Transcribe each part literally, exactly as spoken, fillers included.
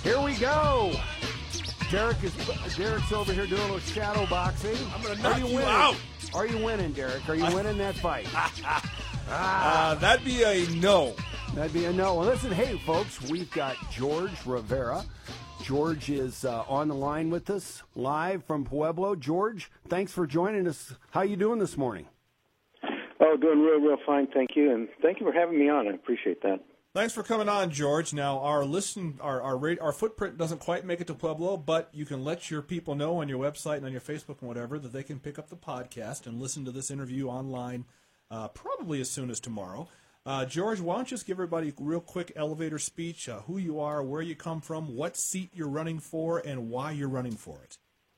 Here we go. Derek is Derek's over here doing a little shadow boxing. I'm going to knock you, you winning? out. Are you winning, Derek? Are you winning that fight? ah. uh, that'd be a no. That'd be a no. Well, listen, hey, folks, we've got George Rivera. George is uh, on the line with us live from Pueblo. George, thanks for joining us. How you doing this morning? Oh, doing real, real fine, thank you, and thank you for having me on. I appreciate that. Thanks for coming on, George. Now, our listen, our our, rate, our footprint doesn't quite make it to Pueblo, but you can let your people know on your website and on your Facebook and whatever that they can pick up the podcast and listen to this interview online uh, probably as soon as tomorrow. Uh, George, why don't you just give everybody a real quick elevator speech, uh, who you are, where you come from, what seat you're running for, and why you're running for it.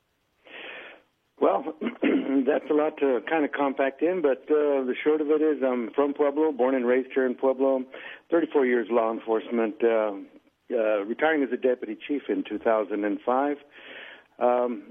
Well, that's a lot to kind of compact in, but uh, the short of it is I'm from Pueblo, born and raised here in Pueblo, thirty-four years law enforcement, uh, uh, retiring as a deputy chief in two thousand five. Um,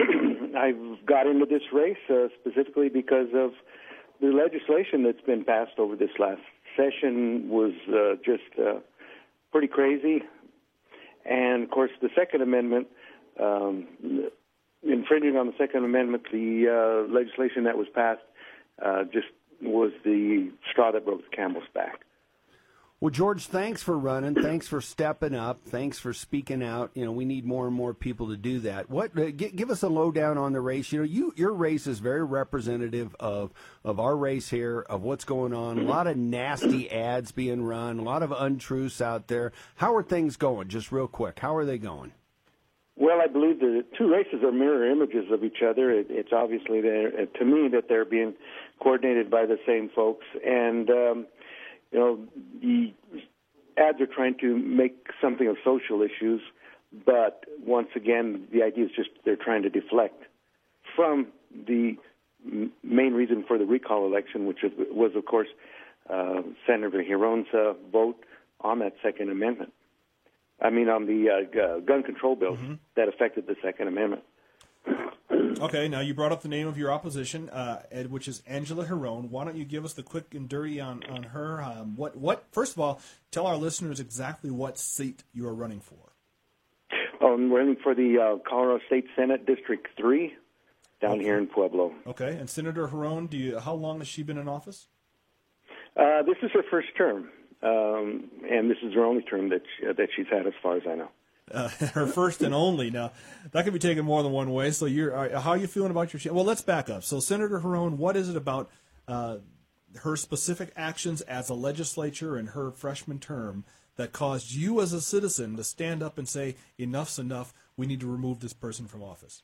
I've got into this race uh, specifically because of the legislation that's been passed over this last session was uh, just uh, pretty crazy. And, of course, the Second Amendment, um, infringing on the Second Amendment, the uh, legislation that was passed uh, just was the straw that broke the camel's back. Well, George, thanks for running. Thanks for stepping up. Thanks for speaking out. You know, we need more and more people to do that. What? Uh, g- give us a lowdown on the race. You know, you your race is very representative of of our race here, of what's going on. A lot of nasty ads being run, a lot of untruths out there. How are things going? Just real quick, how are they going? Well, I believe the two races are mirror images of each other. It, it's obviously there to me that they're being coordinated by the same folks, and um, you know, the ads are trying to make something of social issues, but once again, the idea is just they're trying to deflect from the m- main reason for the recall election, which was, was of course, uh, Senator Giron's uh, vote on that Second Amendment. I mean, on the uh, gun control bills mm-hmm. that affected the Second Amendment. Okay, now you brought up the name of your opposition, uh, Ed, which is Angela Giron. Why don't you give us the quick and dirty on, on her? Um, what, what? First of all, tell our listeners exactly what seat you are running for. Oh, I'm running for the uh, Colorado State Senate District three down okay. here in Pueblo. Okay, and Senator Giron, do you, how long has she been in office? Uh, this is her first term, um, and this is her only term that she, uh, that she's had as far as I know. Uh, her first and only. Now, that could be taken more than one way. So, you're uh, how are you feeling about your? Well, let's back up. So, Senator Giron, what is it about uh, her specific actions as a legislature in her freshman term that caused you, as a citizen, to stand up and say, "Enough's enough. We need to remove this person from office"?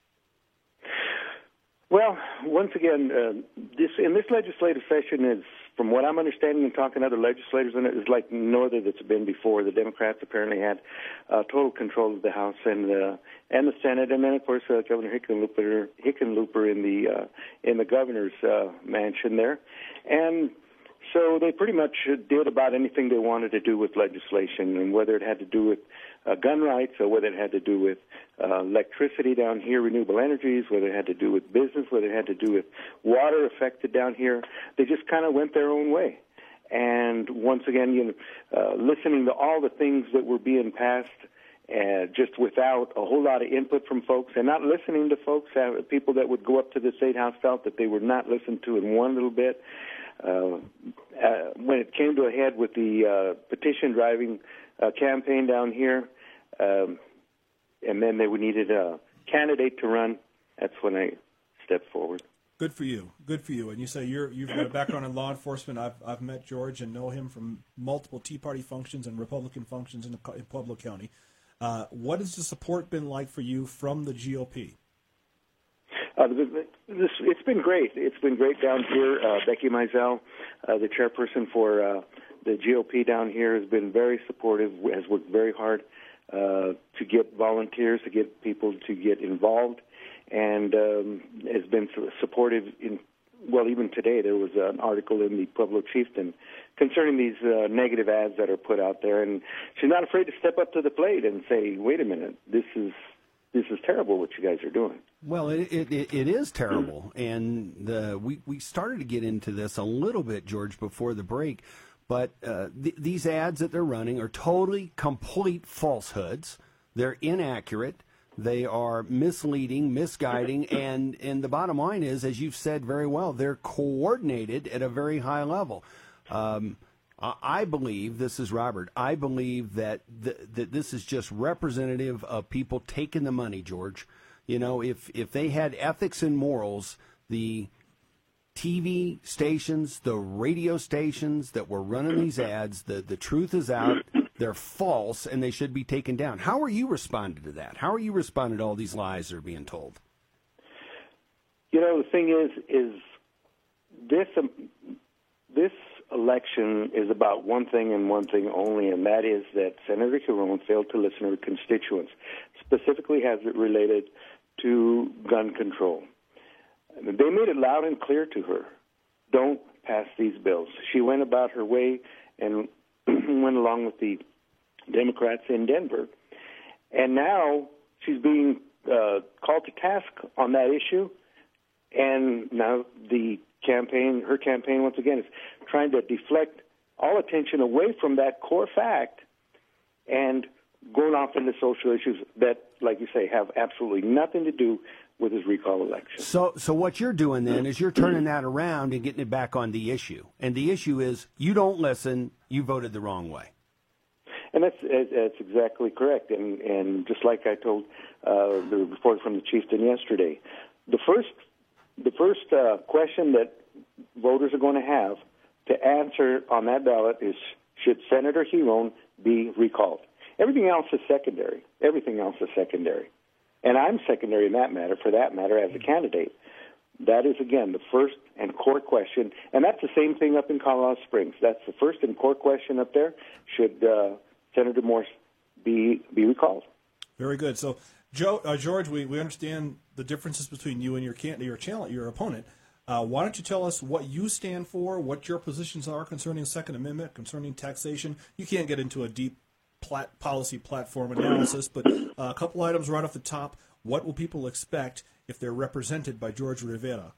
Well, once again, uh, this in this legislative session is, from what I'm understanding and talking to other legislators in it, is like no other that's been before. The Democrats apparently had uh, total control of the House and uh, and the Senate, and then of course uh, Governor Hickenlooper, Hickenlooper in the uh, in the governor's uh, mansion there, and so they pretty much did about anything they wanted to do with legislation, and whether it had to do with uh, gun rights or whether it had to do with uh, electricity down here, renewable energies, whether it had to do with business, whether it had to do with water affected down here, they just kind of went their own way. And once again, you know, uh, listening to all the things that were being passed, uh, just without a whole lot of input from folks, and not listening to folks, uh, people that would go up to the State House felt that they were not listened to in one little bit. Uh, uh, when it came to a head with the uh, petition driving uh, campaign down here, um, and then they needed a candidate to run, that's when I stepped forward. Good for you. Good for you. And you say you're, you've got a background in law enforcement. I've I've met George and know him from multiple Tea Party functions and Republican functions in, in Pueblo County. Uh, what has the support been like for you from the G O P? Uh, this, it's been great. It's been great down here. Uh, Becky Mizell, uh, the chairperson for uh, the G O P down here, has been very supportive, has worked very hard uh, to get volunteers, to get people to get involved, and um, has been supportive in, well, even today there was an article in the Pueblo Chieftain concerning these uh, negative ads that are put out there, and she's not afraid to step up to the plate and say, wait a minute, this is this is terrible what you guys are doing. Well, it it, it is terrible, and the, we, we started to get into this a little bit, George, before the break, but uh, th- these ads that they're running are totally complete falsehoods. they're inaccurate, they are misleading, misguiding, and, and the bottom line is, as you've said very well, they're coordinated at a very high level. Um, I believe, this is Robert, I believe that th- that this is just representative of people taking the money, George. You know, if, if they had ethics and morals, the T V stations, the radio stations that were running these ads, the, the truth is out, they're false, and they should be taken down. How are you responding to that? How are you responding to all these lies that are being told? You know, the thing is, is this um, this election is about one thing and one thing only, and that is that Senator Giron failed to listen to her constituents, specifically as it related to gun control. They made it loud and clear to her, don't pass these bills. She went about her way and went along with the Democrats in Denver, and now she's being uh, called to task on that issue, and now the campaign, her campaign once again, is trying to deflect all attention away from that core fact and going off into social issues that, like you say, have absolutely nothing to do with his recall election. So so what you're doing then is you're turning that around and getting it back on the issue. And the issue is you don't listen, you voted the wrong way. And that's that's exactly correct. And and just like I told uh, the report from the chieftain yesterday, the first the first uh, question that voters are going to have to answer on that ballot is, should Senator Giron be recalled? Everything else is secondary. Everything else is secondary. And I'm secondary in that matter, for that matter, as a candidate. That is, again, the first and core question. And that's the same thing up in Colorado Springs. That's the first and core question up there. Should uh, Senator Morse be be recalled? Very good. So, Joe, uh, George, we, we understand the differences between you and your can- your, channel, your opponent. Uh, why don't you tell us what you stand for, what your positions are concerning the Second Amendment, concerning taxation? You can't get into a deep plat- policy platform analysis, but uh, a couple items right off the top. What will people expect if they're represented by George Rivera?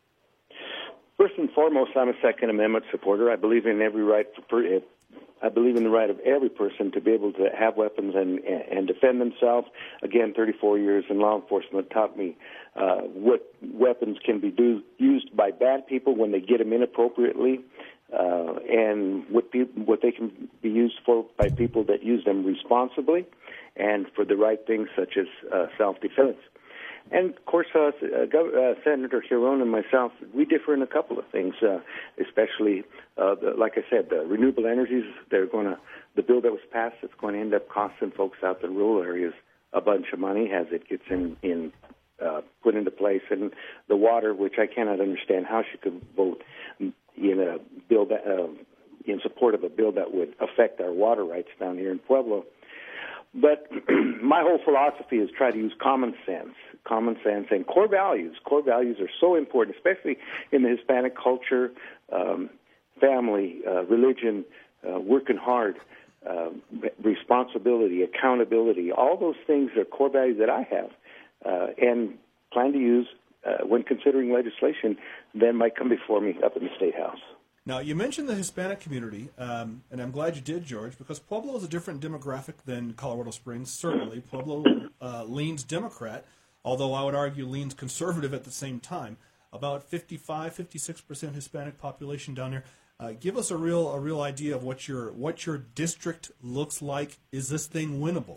First and foremost, I'm a Second Amendment supporter. I believe in every right for I believe in the right of every person to be able to have weapons and and defend themselves. Again, thirty-four years in law enforcement taught me uh, what weapons can be do, used by bad people when they get them inappropriately, uh, and what pe- what they can be used for by people that use them responsibly and for the right things such as uh, self-defense. And, of course, uh, Gov- uh, Senator Giron and myself, we differ in a couple of things, uh, especially, uh, the, like I said, the renewable energies. They're going to the bill that was passed. It's going to end up costing folks out in rural areas a bunch of money as it gets in, in uh, put into place. And the water, which I cannot understand how she could vote in a bill that, uh, in support of a bill that would affect our water rights down here in Pueblo. But my whole philosophy is try to use common sense, common sense and core values. Core values are so important, especially in the Hispanic culture, um, family, uh, religion, uh, working hard, uh, responsibility, accountability. All those things are core values that I have uh, and plan to use uh, when considering legislation that might come before me up in the State House. Now, you mentioned the Hispanic community, um, and I'm glad you did, George, because Pueblo is a different demographic than Colorado Springs, certainly. Pueblo uh, leans Democrat, although I would argue leans conservative at the same time. About fifty-five, fifty-six percent Hispanic population down there. Uh, give us a real a real idea of what your what your district looks like. Is this thing winnable?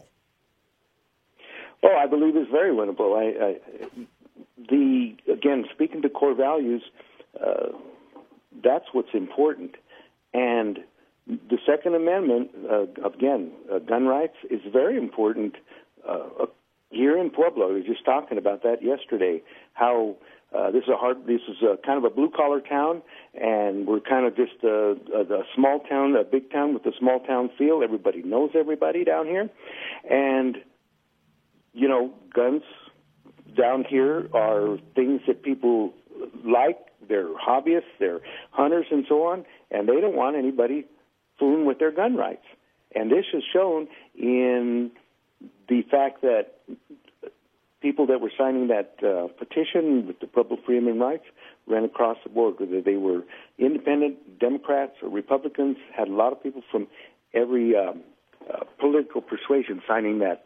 Oh, I believe it's very winnable. I, I, the again, speaking to core values, uh, that's what's important. And the Second Amendment, uh, again, uh, gun rights, is very important uh, here in Pueblo. We were just talking about that yesterday, how uh, this is a hard, this is a kind of a blue-collar town, and we're kind of just a, a, a small town, a big town with a small-town feel. Everybody knows everybody down here. And, you know, guns down here are things that people like. They're hobbyists, they're hunters, and so on, and they don't want anybody fooling with their gun rights. And this is shown in the fact that people that were signing that uh, petition with the Pueblo Freedom Rights ran across the board, whether they were independent, Democrats, or Republicans, had a lot of people from every um, uh, political persuasion signing that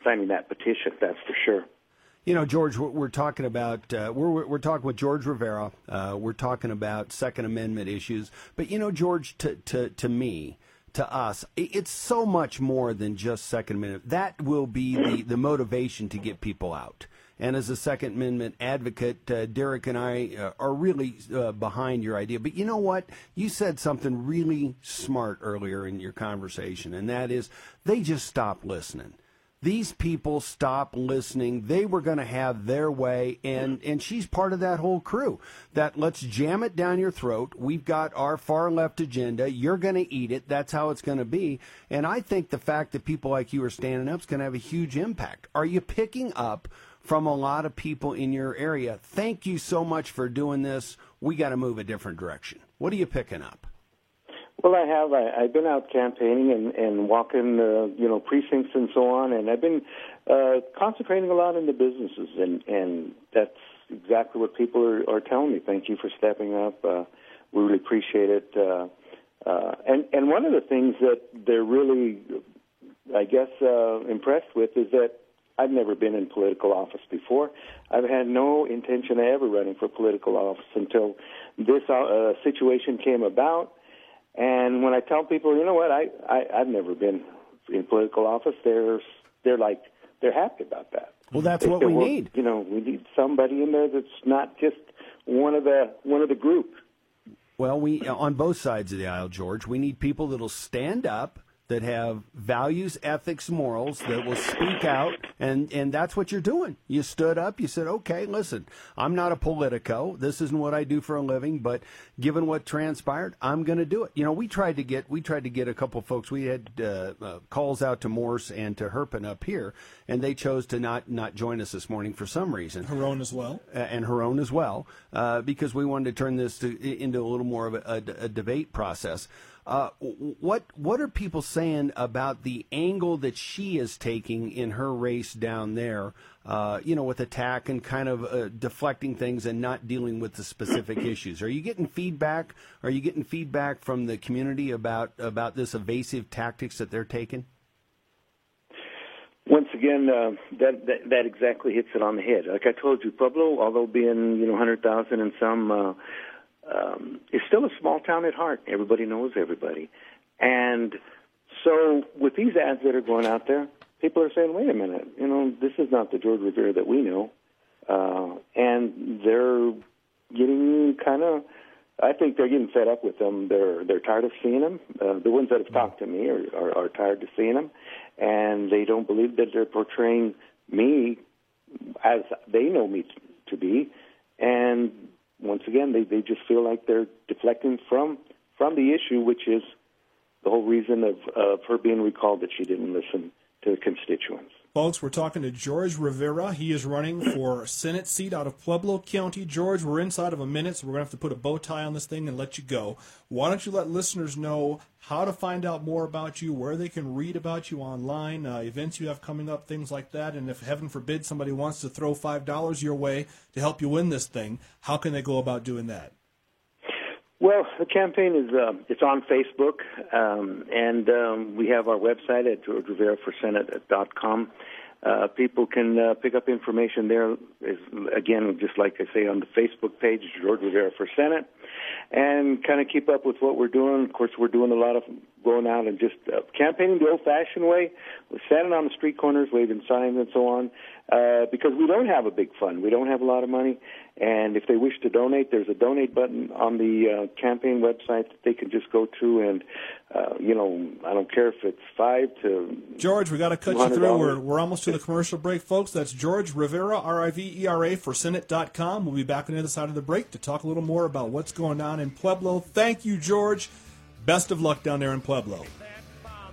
signing that petition. That's for sure. You know, George, we're talking about uh, we're we're talking with George Rivera. Uh, we're talking about Second Amendment issues. But you know, George, to to to me, to us, it's so much more than just Second Amendment. That will be the the motivation to get people out. And as a Second Amendment advocate, uh, Derek and I uh, are really uh, behind your idea. But you know what? You said something really smart earlier in your conversation, and that is they just stopped listening. These people stopped listening. They were going to have their way, and, and she's part of that whole crew. That let's jam it down your throat. We've got our far-left agenda. You're going to eat it. That's how it's going to be. And I think the fact that people like you are standing up is going to have a huge impact. Are you picking up from a lot of people in your area? Thank you so much for doing this. We got to move a different direction. What are you picking up? Well, I have. I, I've been out campaigning and, and walking, uh, you know, precincts and so on, and I've been uh, concentrating a lot in the businesses, and, and that's exactly what people are, are telling me. Thank you for stepping up. Uh, we really appreciate it. Uh, uh, and, and one of the things that they're really, I guess, uh, impressed with is that I've never been in political office before. I've had no intention of ever running for political office until this uh, situation came about. And when I tell people, you know what, I, I, I've never been in political office, they're, they're like, they're happy about that. Well, that's they what say, we well, need. You know, we need somebody in there that's not just one of the one of the group. Well, we on both sides of the aisle, George, we need people that'll stand up, that have values, ethics, morals, that will speak out, and, and that's what you're doing. You stood up, you said, okay, listen, I'm not a politico, this isn't what I do for a living, but given what transpired, I'm going to do it. You know, we tried to get we tried to get a couple folks, we had uh, uh, calls out to Morse and to Herpin up here, and they chose to not, not join us this morning for some reason. Huron as well. Uh, and Huron as well, uh, because we wanted to turn this to, into a little more of a, a, a debate process. Uh, what what are people saying about the angle that she is taking in her race down there, uh, you know, with attack and kind of uh, deflecting things and not dealing with the specific issues? Are you getting feedback? Are you getting feedback from the community about, about this evasive tactics that they're taking? Once again, uh, that, that that exactly hits it on the head. Like I told you, Pueblo, although being, you know, one hundred thousand and some, uh, Um, it's still a small town at heart. Everybody knows everybody. And so with these ads that are going out there, people are saying, wait a minute, you know, this is not the George Rivera that we know. Uh, and they're getting kind of, I think they're getting fed up with them. They're they're tired of seeing them. Uh, the ones that have talked to me are, are, are tired of seeing them. And they don't believe that they're portraying me as they know me to be. And once again, they, they just feel like they're deflecting from from the issue, which is the whole reason of, of her being recalled, that she didn't listen to the constituents. Folks, we're talking to George Rivera. He is running for Senate seat out of Pueblo County. George, we're inside of a minute, so we're going to have to put a bow tie on this thing and let you go. Why don't you let listeners know how to find out more about you, where they can read about you online, uh, events you have coming up, things like that, and if, heaven forbid, somebody wants to throw five dollars your way to help you win this thing, how can they go about doing that? Well, the campaign is uh, it's on Facebook, um, and um, we have our website at george rivera for senate dot com. Uh, people can uh, pick up information there. Is, again, just like I say, on the Facebook page, George Rivera for Senate, and kind of keep up with what we're doing. Of course, we're doing a lot of going out and just uh, campaigning the old-fashioned way. We're standing on the street corners, waving signs and so on, uh, because we don't have a big fund. We don't have a lot of money. And if they wish to donate, there's a donate button on the uh, campaign website that they can just go to. And, uh, you know, I don't care if it's five to George, we got to cut you through. We're, we're almost to the commercial break, folks. That's George Rivera, R I V E R A, for senate dot com. We'll be back on the other side of the break to talk a little more about what's going on in Pueblo. Thank you, George. Best of luck down there in Pueblo.